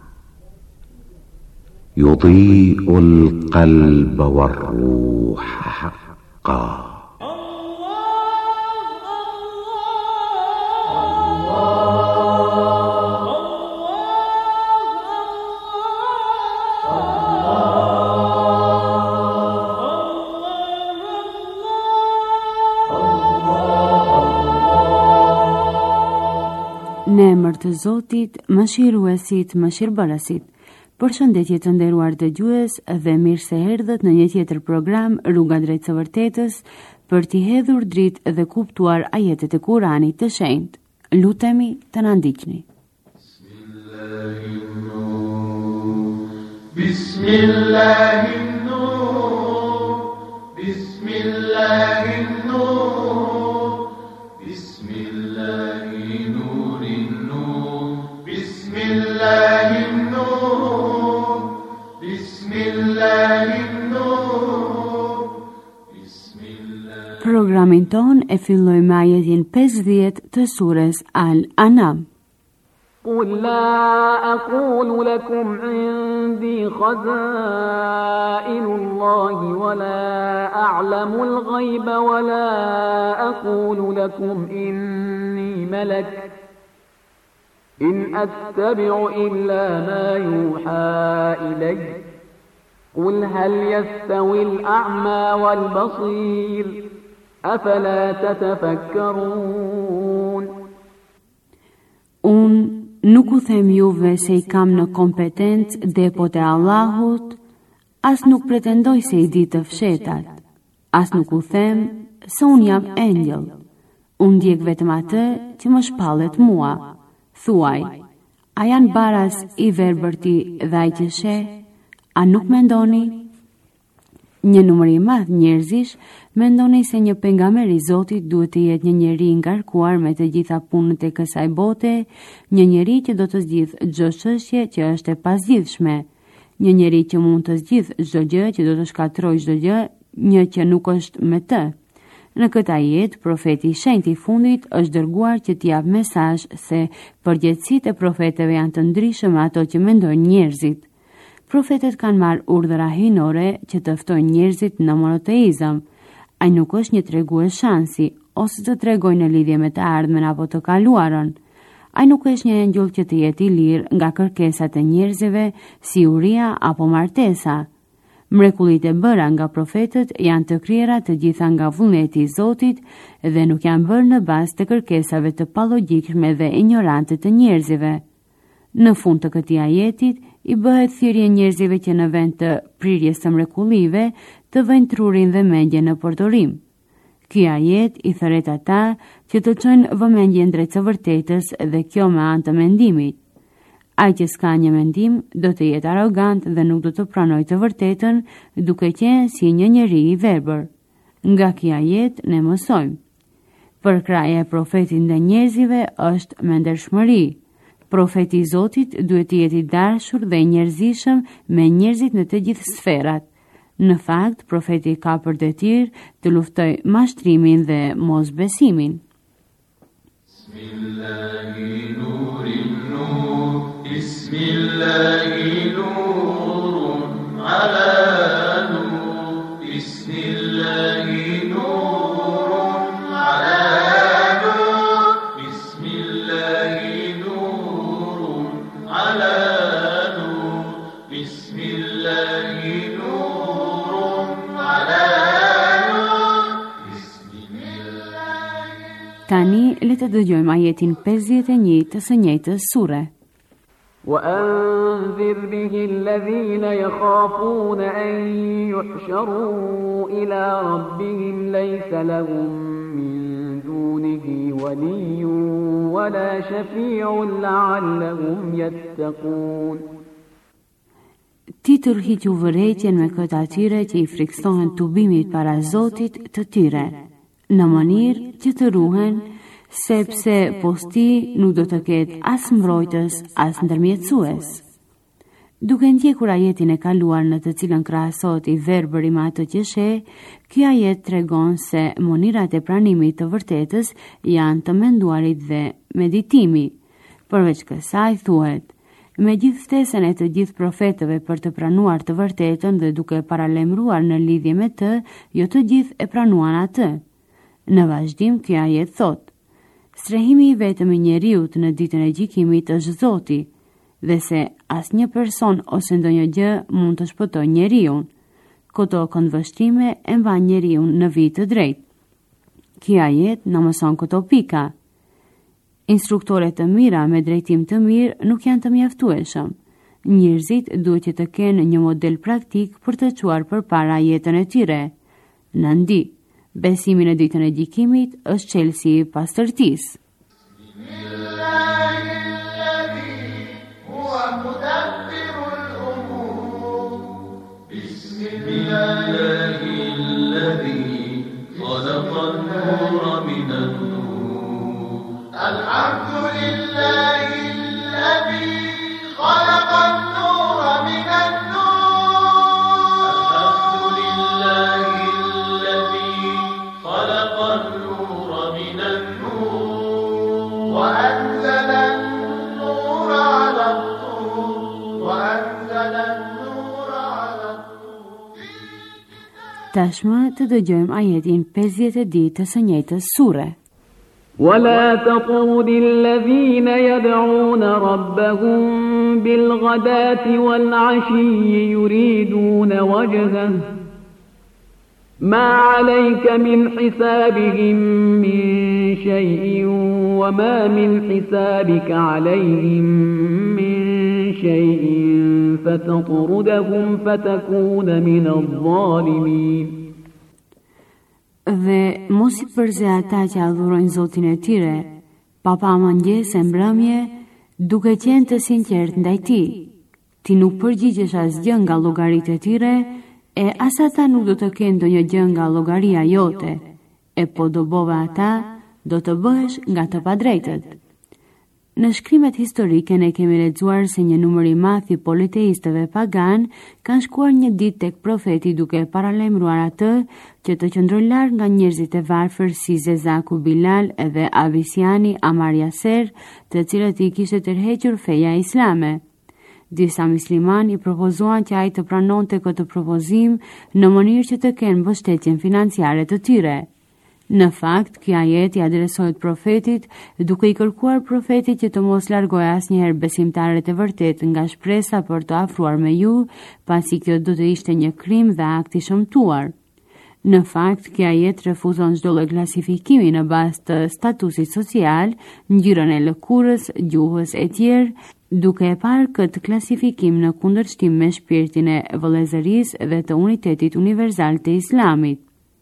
يضيء القلب والروح حقا. Në emër të Zotit, Mëshiruesit, Mëshirbërësit, Përshëndetje të nderuar dëgjues dhe mirë se erdhët në një tjetër program Rruga drejt së vërtetës për t'i hedhur dritë dhe kuptuar ajetet e Kuranit të shenjtë. Lutemi të na ndiqni. Programin ton e filloj me ajetin pesëdhjetë të sures Al-Anam. قل لا أقول لكم عندي خزائن الله ولا أعلم الغيب ولا أقول لكم إني ملك إن أتبع إلا ما يوحى إلي قل هل يستوي الأعمى والبصير أفلا تتفكرون. Un nuk u them juve se i kam në kompetencë depot e Allahut, as nuk pretendoj se i di të fshetat, as nuk u them se un jam engjëll. Un ndjek vetëm atë që më shpallet mua. Thuaj, a janë baras i verbërti dhe ai që sheh? A nuk mendoni? Një numër i madh njerëzish mendoni se një pejgamber i Zotit duhet të jetë një njeri i ngarkuar me të gjitha punët e kësaj bote, një njeri që do të zgjidhë çdo çështje që është e pazgjidhshme, një njeri që mund të zgjidhë çdo gjë, që do të shkatërrojë çdo gjë, një që nuk është me të. Në këtë ajet, profeti i shenjtë i fundit është dërguar që t'i jap mesazh se përgjegjësitë e profetëve janë të ndryshme me ato që mendojnë njerëzit. Profetët kanë marrë urdhra hyjnore që të ftojnë njerëzit në monoteizëm. Ai nuk është një tregues shansi ose të tregojë në lidhje me të ardhmen apo të kaluarën. Ai nuk është një engjëll që të jetë i lirë nga kërkesat e njerëzve, si uria apo martesa. Mrekullitë e bëra nga profetët janë të krijera të gjitha nga vullneti i Zotit dhe nuk janë bërë në bazë të kërkesave të palogjikshme dhe ignorante të njerëzve. Në fund të këtij ajetit i bëhet thirrje njerëzve që në vend të prirjes së mrekullive të vëjnë trurin dhe mendjen në përdorim. Ky ajet i thret ata që të çojnë vëmendjen drejt së vërtetës dhe kjo me anë të mendimit. Ai që s'ka një mendim do të jetë arrogant dhe nuk do të pranojë të vërtetën, duke qenë si një njeri i verbër. Nga ky ajet ne mësojmë: përkraja e profetit ndaj njerëzve është me ndershmëri. Profeti i Zotit duhet të jetë i dashur dhe i njerëzishëm me njerëzit në të gjithë sferat. Në fakt, profeti ka për detyrë të luftojë mashtrimin dhe mosbesimin. Tani le të dëgjojmë ajetin pesëdhjetë e një të së njëjtës sure. وأنذر به الذين يخافون أن يحشروا إلى ربهم ليس لهم من دونه ولي ولا شفيع لعلهم يتقون. Ti tërhiqu vërejtjen me këtë atyre që i friksohen tubimit para Zotit të tyre, në mënyrë që të ruhen, sepse posti nuk do të ketë as mbrojtës, as ndërmjetësues. Duke ndjekur ajetin e kaluar në të cilën krahasohet i verbëri me atë që sheh, ky ajet tregon se mënyrat e pranimit të vërtetës janë të menduarit dhe meditimi. Përveç kësaj thuhet: me gjithë ftesën e të gjithë profetëve për të pranuar të vërtetën dhe duke paralemruar në lidhje me të, jo të gjithë e pranuan atë. Në vazhdim, ky ajet thot: strehimi i vetëm i njeriut në ditën e gjykimit është Zoti, dhe se asnjë person ose ndonjë gjë mund të shpëtojë njeriun. Këto këndvështrime e mban njeriun në vit të drejtë. Ky ajet na mëson këto pika. Instruktore të mira me drejtim të mirë nuk janë të mjaftueshëm. Njerëzit duhet që të kenë një model praktik për të çuar përpara jetën e tyre. Nëndi, besimi në ditën e gjykimit është çelësi i pastërtisë. Tashmë të dëgjojmë ajetin pesëdhjetë e dytë të së njëjtës sure. ولا تطرد الذين يدعون ربهم بالغداة والعشي يريدون وجهه ما عليك من حسابهم من شيء وما من حسابك عليهم من شيء فتطردهم فتكون من الظالمين. Dhe mos i përze ata që adhurojnë Zotin e tyre, pa pamëngjesë e mbrëmje, duke qenë të sinqert ndaj tij. Ti nuk përgjigjesh asgjë nga llogaritë e tyre, e as ata nuk do të kenë ndonjë gjë nga llogaria jote, e po do bove ata, do të bëhesh nga të padrejtët. Në shkrimet historike ne kemi lexuar se një numër i madh i politeistëve pagan kanë shkuar një ditë tek profeti duke paralajmëruar atë që të qëndroj larg nga njerëzit e varfër si Zezaku Bilal edhe Avisiani Amar Yaser, të cilët i kishte tërhequr feja islame. Disa musliman i propozuan që ai të pranonte këtë propozim në mënyrë që të kenë mbështetjen financiare të tyre. Në fakt, kjo ajet i adresohet profetit, duke i kërkuar profetit që të mos largojë asnjëherë besimtarët e vërtet nga shpresa për të afruar me ju, pasi kjo do të ishte një krim dhe akt i shëmtuar. Në fakt, kjo ajet refuzon çdo lloj klasifikimi në bazë të statusit social, ngjyrën e lëkurës, gjuhës e tjerë, duke e parë këtë klasifikim në kundërshtim me shpirtin e vëllezërisë dhe të unitetit universal të Islamit.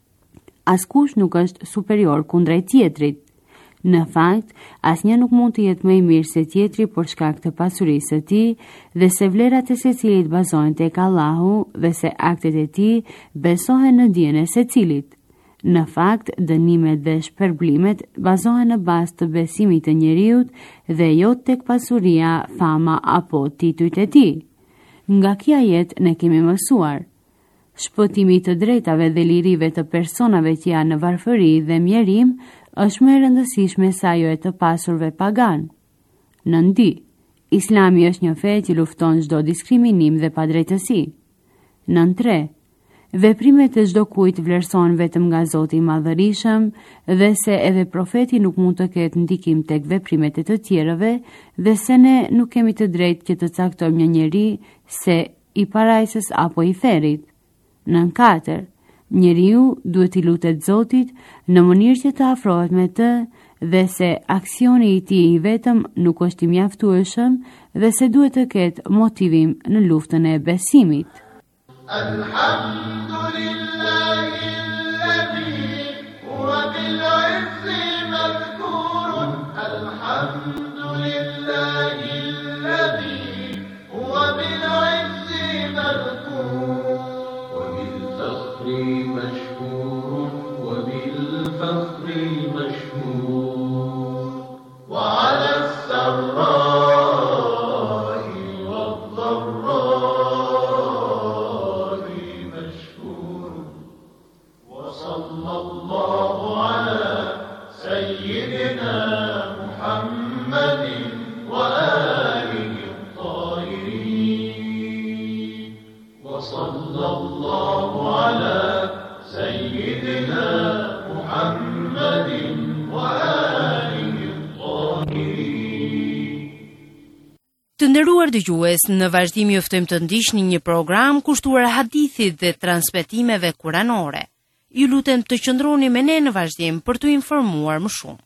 Askush nuk është superior kundrejt tjetrit. Në fakt, asnjë nuk mund të jetë më i mirë se tjetri për shkak të pasurisë së tij dhe se vlerat e secilit bazohen tek Allahu dhe se aktet e tij besohen në dijen e secilit. Në fakt, dënimet dhe shpërblimet bazohen në bazë të besimit të njeriut dhe jo tek pasuria, fama apo titujt e tij. Nga kjo ajet ne kemi mësuar shpëtimi të drejtave dhe lirive të personave që janë në varfëri dhe mjerim është më e rëndësishme se ajo e të pasurve pagan. Nëndi, Islami është një fe që lufton çdo diskriminim dhe padrejtësi. Nën tre, veprimet e çdo kujt vlerësohen vetëm nga Zoti i Madhërisëm dhe se edhe profeti nuk mund të ketë ndikim tek veprimet e të tjerëve dhe se ne nuk kemi të drejtë që të caktojmë një njeri se i parajsës apo i therit. Nën katër, njeriu duhet i lutet Zotit në mënyrë që të afrohet me të dhe se aksioni i tij i vetëm nuk është i mjaftueshëm dhe se duhet të ketë motivim në luftën e besimit. Alhamdulillahi alladhi huwa bil 'izzi madhkurun. Alhamdulillahi alladhi huwa bil 'izzi madhkurun. مشكور وبالفخر مشكور وعلى السراء والضراء مشكور وصلى الله على سيدنا محمد وآله الطاهرين وصلى الله على سيدنا محمد وآله الطاهرين. Të nderuar dëgjues, në vazhdim ju ftojmë të ndiqni një program kushtuar hadithit dhe transmetimeve kuranore. Ju lutem të qëndroni me ne në vazhdim për të informuar më shumë.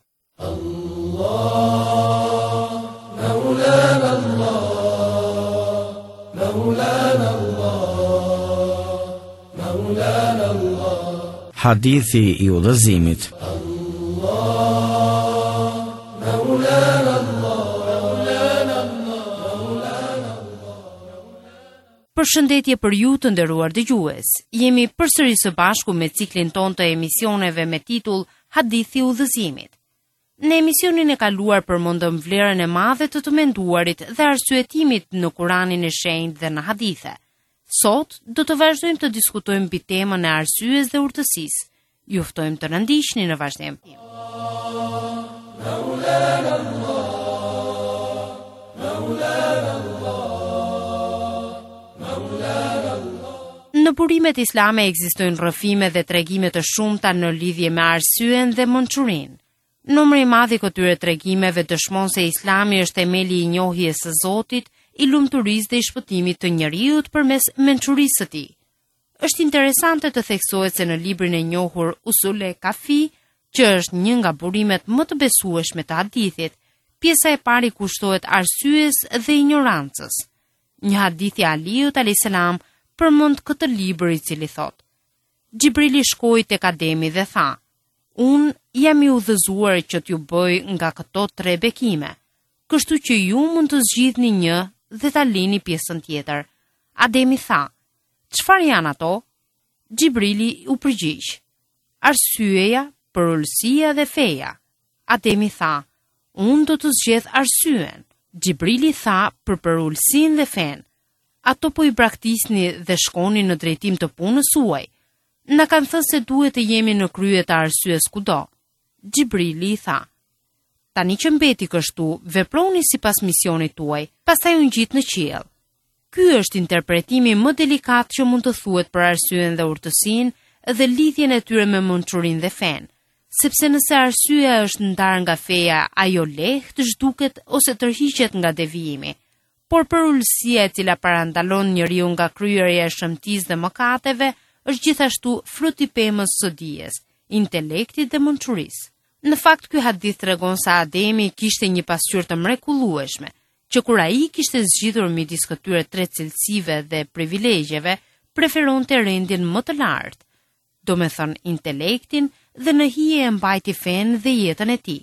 Allah, Maulana Allah, Hadithi i udhëzimit. Përshëndetje për ju të nderuar dëgjues. Jemi përsëri së bashku me ciklin ton të emisioneve me titull Hadithi i udhëzimit. Në emisionin e kaluar përmendëm vlerën e madhe të të menduarit dhe arsyetimit në Kuranin e Shenjtë dhe në hadithe. Sot do të vazhdojmë të diskutojmë mbi temën e arsyes dhe urtësisë. Ju ftojmë të na ndiqni në vazhdim. Në burimet islame ekzistojnë rrëfime dhe tregime të shumta në lidhje me arsyen dhe mençurinë. Numri i madh i këtyre tregimeve dëshmon se Islami është themeli i njohjes së Zotit, i lumturisë dhe i shpëtimit të njerëzit përmes mençurisë së tij. Është interesante të theksohet se në librin e njohur Usul e Kafi, që është një nga burimet më të besueshme të hadithit, pjesa e parë kushtohet arsyes dhe ignorancës. Një hadith i Aliut alayhis salam përmend këtë libër i cili thotë: Xhibrili shkoi tek Ademi dhe tha: Unë jam i udhëzuar që t'ju bëj nga këto tre bekime, kështu që ju mund të zgjidhni një dhe ta lini pjesën tjetër. Ademi tha: Çfarë janë ato? Xhibrili u përgjigj: Arsyeja, përullësia dhe feja. Ademi tha: Unë do të zgjedh arsyen. Xhibrili tha për përullësinë dhe fen: Ato po i braktisni dhe shkoni në drejtim të punës suaj. Na kanë thënë se duhet të jemi në krye të arsyes kudo. Xhibrili i tha: Tani që mbeti kështu, veproni sipas misionit tuaj, pastaj u ngjit në qiell. Ky është interpretimi më delikat që mund të thuhet për arsyen dhe urtësinë dhe lidhjen e tyre me mençurinë dhe fen, sepse nëse arsyeja është ndarë nga feja, ajo lehtë zhduket ose tërhiqet nga devijimi. Por përullësia e cila parandalon njeriu nga kryerja e shëmtisë dhe mëkateve është gjithashtu fruti i pemës së dijes, intelektit dhe mençurisë. Në fakt, ky hadith tregon se Ademi kishte një pasqyrë të mrekullueshme, që kur ai kishte zgjidhur midis këtyre tre cilësive dhe privilegjeve, preferonte rendin më të lartë, domethënë intelektin dhe në hije e mbajti fen dhe jetën e tij.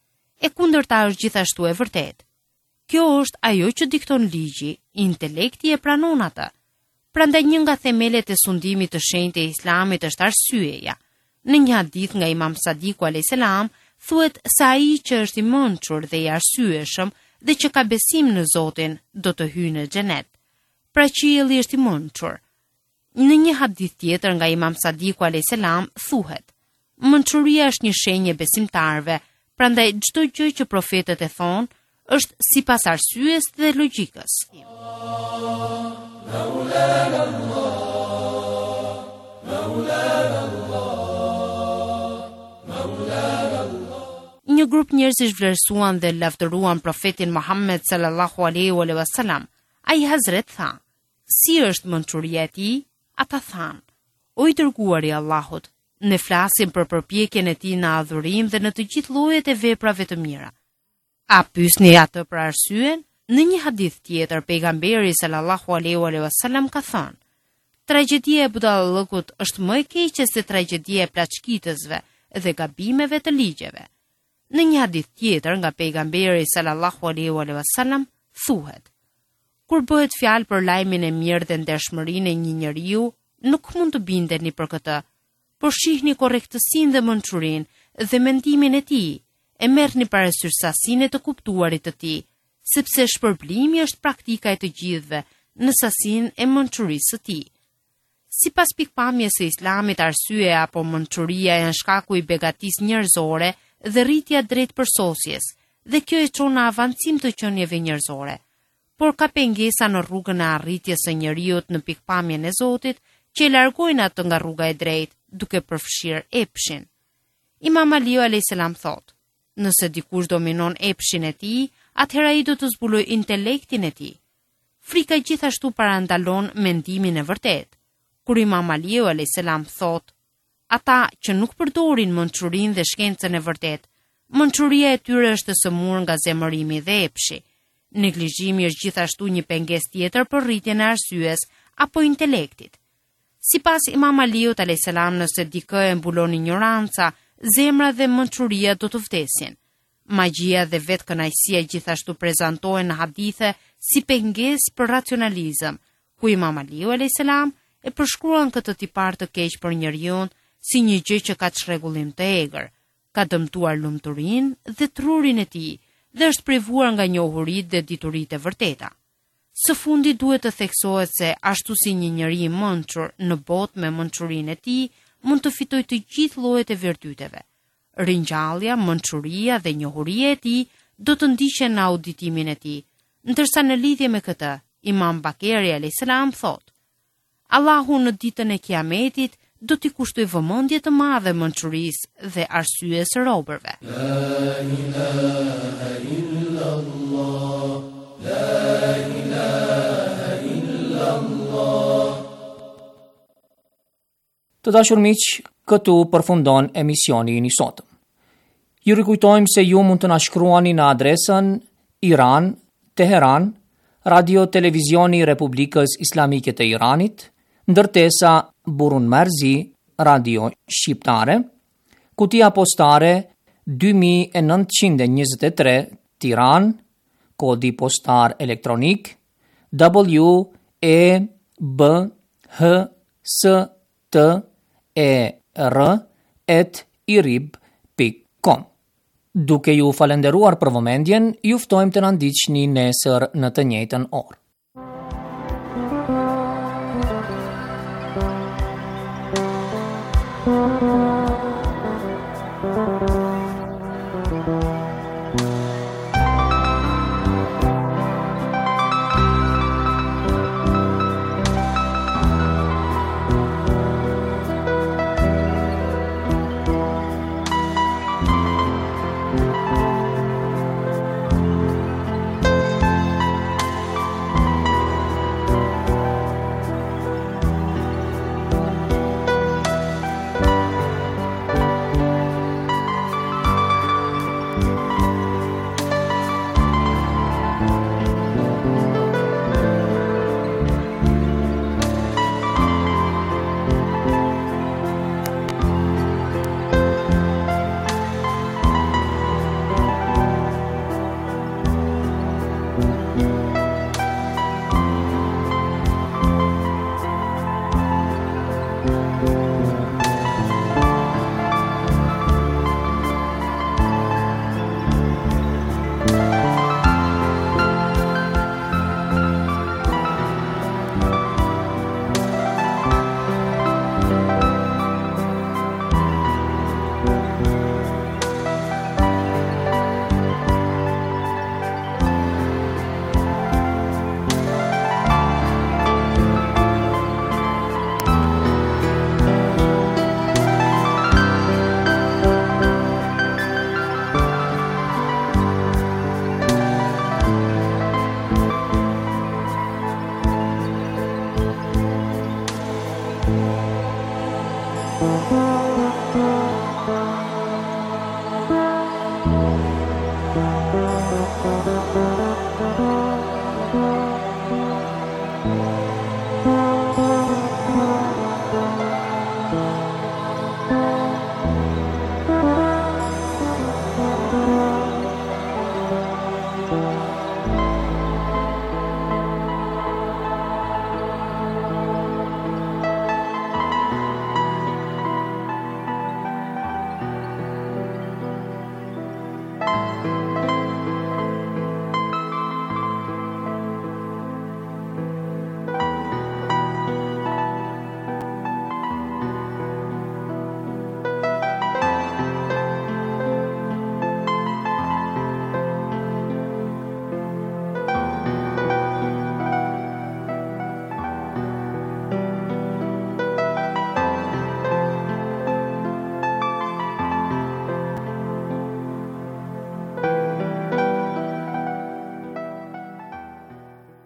E kundërta është gjithashtu e vërtetë. Kjo është ajo që dikton ligji, intelekti e pranon atë. Prandaj një nga themelet e sundimit të shenjtë të Islamit është arsyeja. Në një hadith nga Imam Sadiku alayhis salam thuhet se ai që është i mençur dhe i arsyeshëm dhe që ka besim në Zotin do të hyjë në xhenet. Pra qielli është i mençur. Në një hadith tjetër nga Imam Sadiku alayhis salam thuhet: Mençuria është një shenjë e besimtarëve, prandaj çdo gjë që profetët e thonë është sipas arsyes dhe logjikës. Një grup njerëzish vlerësuan dhe lavdëruan profetin Muhammed sallallahu alaihi wasallam. Ai Hazret tha: Si është mençuria e tij? Ata thanë: O i dërguari i Allahut, ne flasim për përpjekjen e tij në adhurim dhe në të gjithë llojet e veprave të mira. A pyesni atë për arsyen? Në një hadith tjetër, pejgamberi sallallahu alaihi wasallam ka thënë: Tragjedia e budallëkut është më e keqe se tragjedia e plaçkitësve dhe gabimeve të ligjeve. Në një hadith tjetër nga pejgamberi sallallahu alaihi wasallam thuhet: Kur bëhet fjalë për lajmin e mirë dhe ndershmërinë e një njeriu, nuk mund të bindeni për këtë, por shihni korrektësinë dhe mençurinë dhe mendimin e tij, e merrni parasysh sasinë e të kuptuarit të tij, sepse shpërblimi është praktika e të gjithëve në sasinë e mençurisë së tij. Sipas pikpamjes së Islamit, arsyeja apo mençuria janë shkaku i begatisë njerëzore dhe rritja drejt përsosjes, dhe kjo e çon në avancim të qenieve njerëzore. Por ka pengesa në rrugën e arritjes së njeriut në pikpamjen e Zotit, që e largojnë atë nga rruga e drejtë, duke përfshirë epshin. Imam Aliu alayhis salam thotë: Nëse dikush dominon epshin e tij, atëherë ai do të zbulojë intelektin e tij. Frika gjithashtu parandalon mendimin e vërtetë. Kur Imam Aliu alayhis salam thotë: Ata që nuk përdorin mençurinë dhe shkencën e vërtetë, mençuria e tyre është të sëmurë nga zemërimi dhe epshi. Neglizhimi është gjithashtu një pengesë tjetër për rritjen e arsyes apo intelektit. Sipas Imam Aliut alayhis salam, nëse dikë e mbulon ignoranca, zemra dhe mençuria do të vdesin. Magjia dhe vetë kënaqësia gjithashtu prezantohen në hadithe si pengesë për racionalizëm, ku Imam Aliu alayhis salam e përshkruan këtë tipar të keq për njeriu si një gjë që ka çrregullim të egër, ka dëmtuar lumturinë dhe trurin e tij dhe është privuar nga njohuritë dhe dituritë e vërteta. Së fundi duhet të theksohet se ashtu si një njeri i mençur në botë me mençurinë e tij mund të fitojë të gjithë llojet e virtyteve. Ringjallja, mençuria dhe njohuria e tij do të ndiqen në auditimin e tij, ndërsa në lidhje me këtë, Imam Bakeri alayhis salam thotë: Allahu në ditën e Kiametit do t'i kushtoj vëmendje të madhe mençurisë dhe arsyes së robërve. La ilaha illallah, la ilaha illallah. Të dashur miq, këtu përfundon emisioni i sotëm. Ju rikujtojmë se ju mund të na shkruani në adresën Iran, Teheran, Radio Televizioni Republikës Islamike të Iranit, ndërtesa Burun Merzi, Radio Shqiptare, kutia postare dy mijë e nëntëqind e njëzet e tre, Tiran, kodi postar elektronik W E B H S T E R at irib pikë com. Duke ju falenderuar për vëmendjen, ju ftojmë të na ndiqni nesër në të njëjtën orë.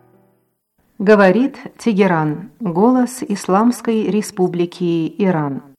Говорит Тегеран, голос Исламской Республики Иран.